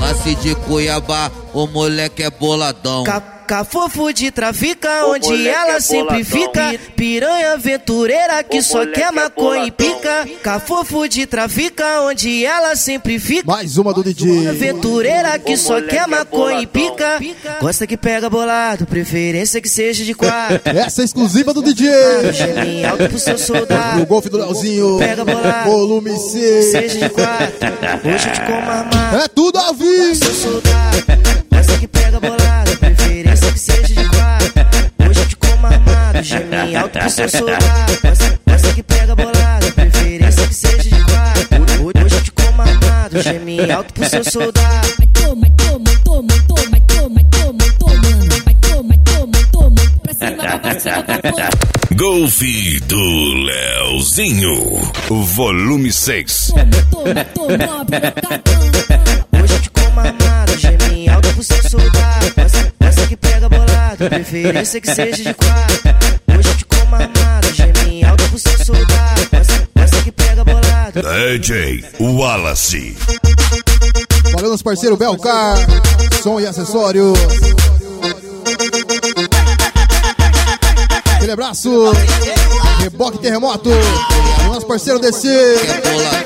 Nasci de Cuiabá, o moleque é boladão. Cafofo de trafica, onde ela sempre fica. Piranha aventureira que só quer maconha e pica. Cafofo de trafica, onde ela sempre fica. Mais uma do DJ. Aventureira que só quer maconha e pica. Gosta que pega bolado, preferência que seja de quatro. Essa é exclusiva do DJ. Geminho alto pro seu soldado. O golfe do Leozinho. Pega bolado, volume 6. seja de quatro. Hoje eu te como armado. É tudo ao vivo. Seu soldado. Gosta que pega bolado, preferência que seja de quatro. Hoje eu te como armado. Geminho alto pro seu soldado. Gosta que pega bolado, preferência que seja de quatro. Hoje eu te como armado. Geminho alto pro seu soldado. Vai toma, pra cima, pra cima, Golfe do Leozinho, volume 6. Hoje eu te como armado, geminho alto pro seu soldado. Essa que pega bolado, preferência que seja de quatro. Hoje eu te como armado, geminho alto pro seu soldado. Essa que pega bolado. DJ Wallace. Valeu, nosso parceiro Belcar. Som e acessórios. Aquele abraço. Reboque Terremoto. Nosso parceiro DC.